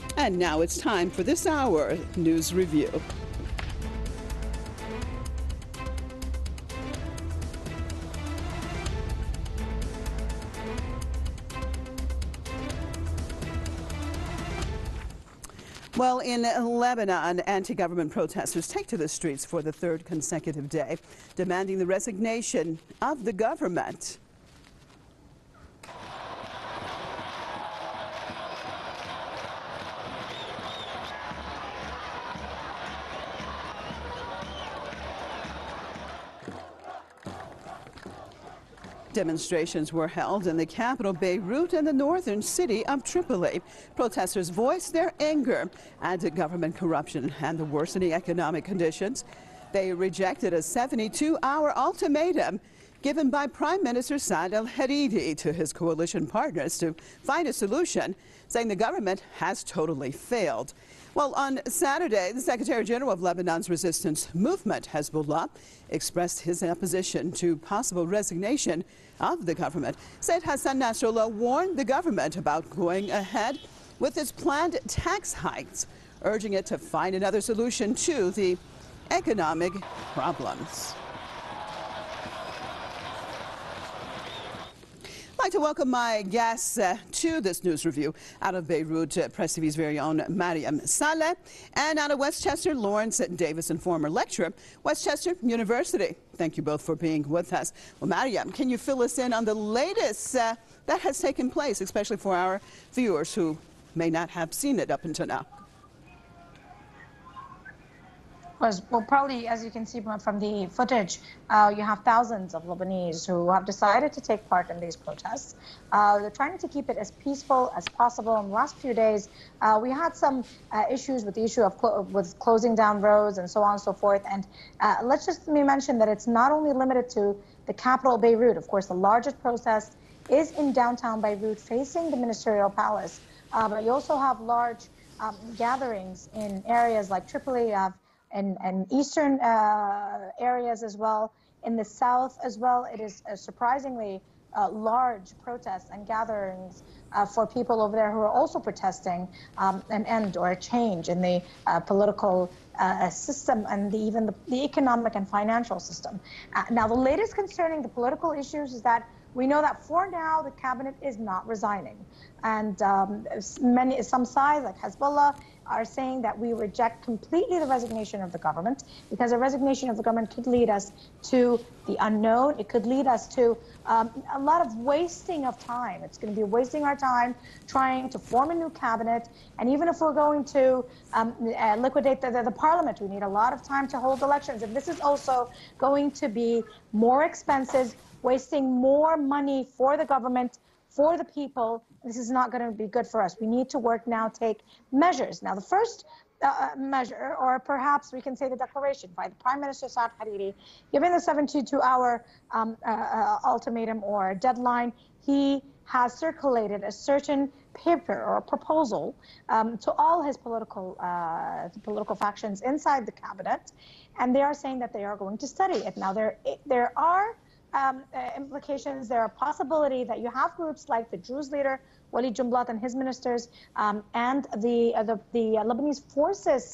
And now it's time for this hour news review. Well, in Lebanon, anti-government protesters take to the streets for the third consecutive day, demanding the resignation of the government. Demonstrations were held in the capital Beirut and the northern city of Tripoli. Protesters voiced their anger at government corruption and the worsening economic conditions. They rejected a 72-hour ultimatum given by Prime Minister Saad al-Hariri to his coalition partners to find a solution, saying the government has totally failed. Well, on Saturday, the Secretary General of Lebanon's resistance movement, Hezbollah, expressed his opposition to possible resignation of the government. Said Hassan Nasrallah warned the government about going ahead with its planned tax hikes, urging it to find another solution to the economic problems. I'd like to welcome my guests to this news review. Out of Beirut, Press TV's very own Mariam Saleh, and out of Westchester, Lawrence Davison, former lecturer, Westchester University. Thank you both for being with us. Well, Mariam, can you fill us in on the latest that has taken place, especially for our viewers who may not have seen it up until now? Well, probably, as you can see from the footage, you have thousands of Lebanese who have decided to take part in these protests. They're trying to keep it as peaceful as possible. In the last few days, we had some issues with the issue of with closing down roads and so on and so forth. And let's just mention that it's not only limited to the capital, Beirut. Of course, the largest protest is in downtown Beirut, facing the ministerial palace. But you also have large gatherings in areas like Tripoli, and eastern areas as well. In the south as well, it is surprisingly large protests and gatherings for people over there who are also protesting an end or a change in the political system and even the economic and financial system. Now, the latest concerning the political issues is that we know that for now the cabinet is not resigning, and some sides like Hezbollah are saying that we reject completely the resignation of the government, because a resignation of the government could lead us to the unknown. It could lead us to a lot of wasting of time. It's going to be wasting our time trying to form a new cabinet. And even if we're going to liquidate the parliament, we need a lot of time to hold elections. And this is also going to be more expensive, wasting more money for the government, for the people. This is not going to be good for us. We need to work now, take measures. Now, the first measure, or perhaps we can say the declaration by the Prime Minister Saad Hariri, given the 72-hour ultimatum or deadline, he has circulated a certain paper or a proposal to all his political factions inside the cabinet, and they are saying that they are going to study it. Now, there are implications. There are possibility that you have groups like the Druze leader Walid Jumblat and his ministers, and the Lebanese Forces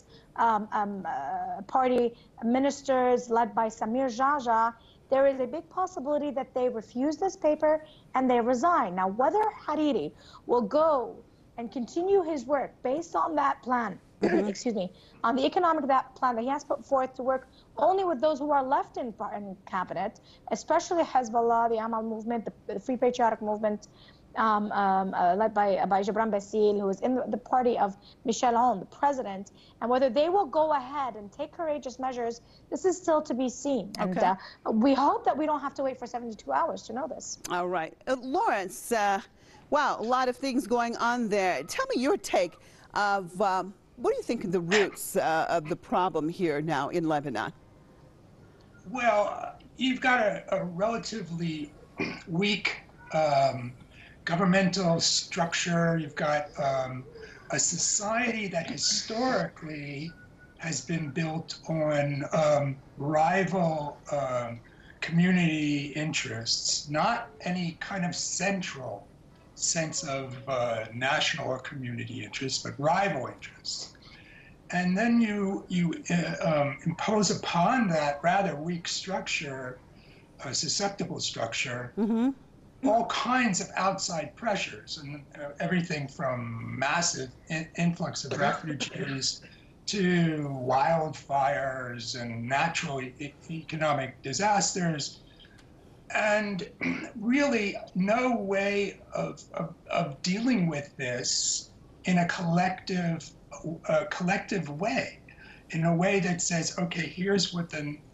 Party ministers led by Samir Jaja. There is a big possibility that they refuse this paper and they resign. Now, whether Hariri will go and continue his work based on that plan, excuse me, on the economic plan that he has put forth to work only with those who are left in cabinet, especially Hezbollah, the Amal movement, the Free Patriotic Movement, led by Jabran Bassil, who is in the party of Michel Aoun, the president, and whether they will go ahead and take courageous measures, this is still to be seen. Okay. And we hope that we don't have to wait for 72 hours to know this. All right. Lawrence, wow, a lot of things going on there. Tell me your take of what do you think of the roots of the problem here now in Lebanon? Well, you've got a relatively weak governmental structure. You've got a society that historically has been built on rival community interests, not any kind of central sense of national or community interests, but rival interests. And then you impose upon that rather weak structure, a susceptible structure, all kinds of outside pressures, and everything from massive influx of refugees to wildfires and natural economic disasters, and really no way of dealing with this in a collective way, in a way that says, okay, here's what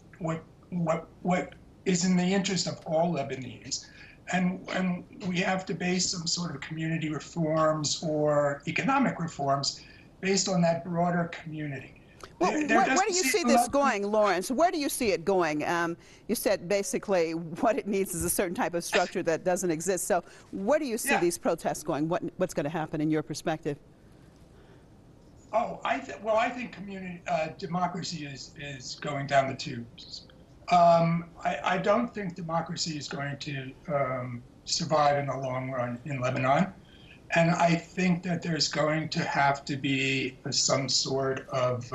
is in the interest of all Lebanese, and we have to base some sort of community reforms or economic reforms based on that broader community. Well, where do you see this going, Lawrence? Where do you see it going? You said basically what it needs is a certain type of structure that doesn't exist. So where do you see these protests going? What's going to happen in your perspective? Oh, I think community democracy is going down the tubes. I don't think democracy is going to survive in the long run in Lebanon. And I think that there's going to have to be some sort of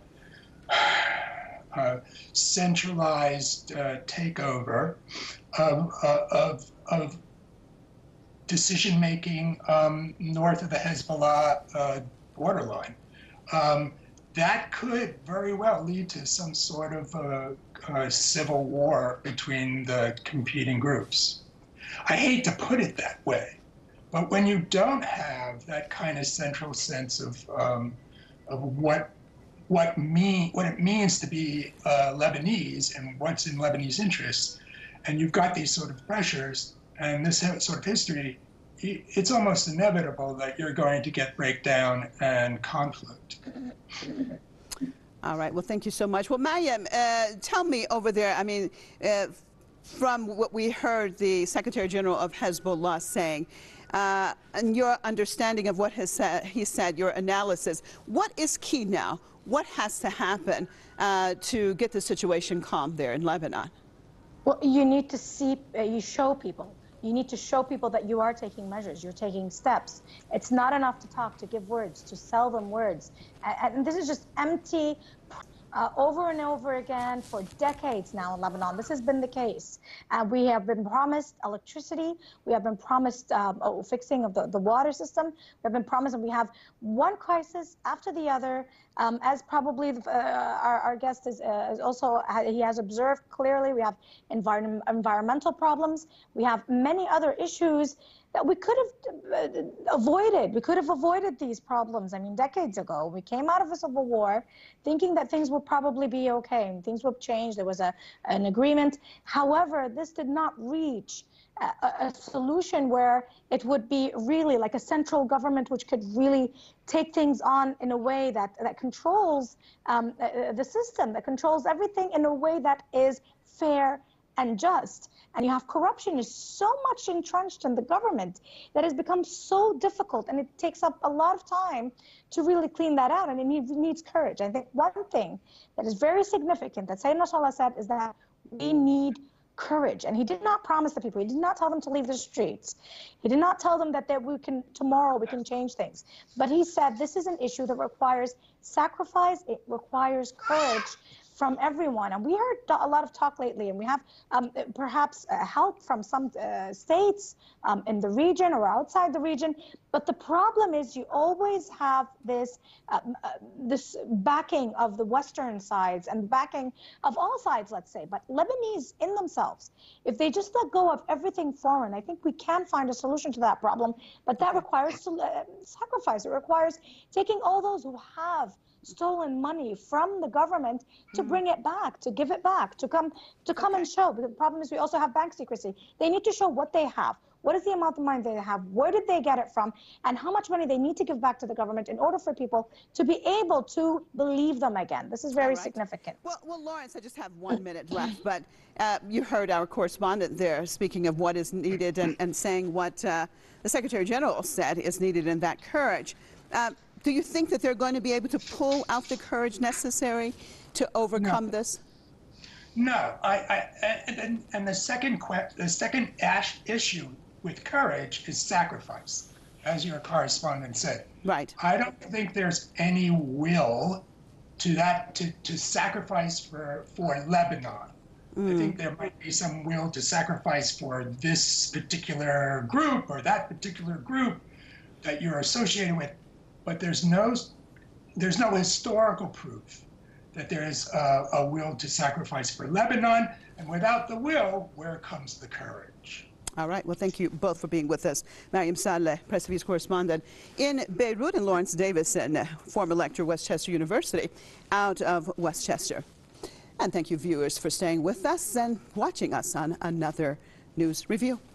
centralized takeover of decision-making north of the Hezbollah borderline. That could very well lead to some sort of civil war between the competing groups. I hate to put it that way, but when you don't have that kind of central sense of what it means to be Lebanese and what's in Lebanese interests, and you've got these sort of pressures and this sort of history, it's almost inevitable that you're going to get breakdown and conflict. All right. Well, thank you so much. Well, Mayim, tell me over there, I mean, from what we heard the Secretary General of Hezbollah saying, and your understanding of what he said, your analysis, what is key now? What has to happen to get the situation calm there in Lebanon? Well, you need to see, you show people. You need to show people that you are taking measures, you're taking steps. It's not enough to talk, to give words, to sell them words. And this is just empty. Over and over again for decades now in Lebanon. This has been the case. We have been promised electricity. We have been promised fixing of the water system. We have been promised, and we have one crisis after the other. As probably our guest is also, he has observed clearly, we have environmental problems. We have many other issues that we could have avoided. We could have avoided these problems. I mean, decades ago, we came out of a civil war thinking that things would probably be okay and things would change. There was an agreement. However, this did not reach a solution where it would be really like a central government which could really take things on in a way that controls the system, that controls everything in a way that is fair and just. And you have corruption is so much entrenched in the government that has become so difficult, and it takes up a lot of time to really clean that out, and it needs courage. I think one thing that is very significant that Sayyid Nasrallah said is that we need courage. And he did not promise the people, he did not tell them to leave the streets. He did not tell them that tomorrow we can change things. But he said this is an issue that requires sacrifice, it requires courage from everyone. And we heard a lot of talk lately, and we have perhaps help from some states in the region or outside the region. But the problem is you always have this this backing of the Western sides and backing of all sides, let's say. But Lebanese in themselves, if they just let go of everything foreign, I think we can find a solution to that problem. But that requires sacrifice. It requires taking all those who have stolen money from the government to bring it back, to give it back, to come and show. But the problem is we also have bank secrecy. They need to show what they have. What is the amount of money they have? Where did they get it from? And how much money they need to give back to the government in order for people to be able to believe them again. This is very significant. Well, Lawrence, I just have 1 minute left, but you heard our correspondent there speaking of what is needed and saying what the Secretary General said is needed in that courage. Do you think that they're going to be able to pull out the courage necessary to overcome this? No, and the second issue with courage is sacrifice, as your correspondent said. Right. I don't think there's any will to sacrifice for Lebanon. I think there might be some will to sacrifice for this particular group or that particular group that you're associated with, but there's no historical proof that there is a will to sacrifice for Lebanon. And without the will, where comes the courage? All right. Well, thank you both for being with us. Mariam Saleh, Press TV's correspondent in Beirut, and Lawrence Davison, former lecturer, Westchester University, out of Westchester. And thank you, viewers, for staying with us and watching us on another news review.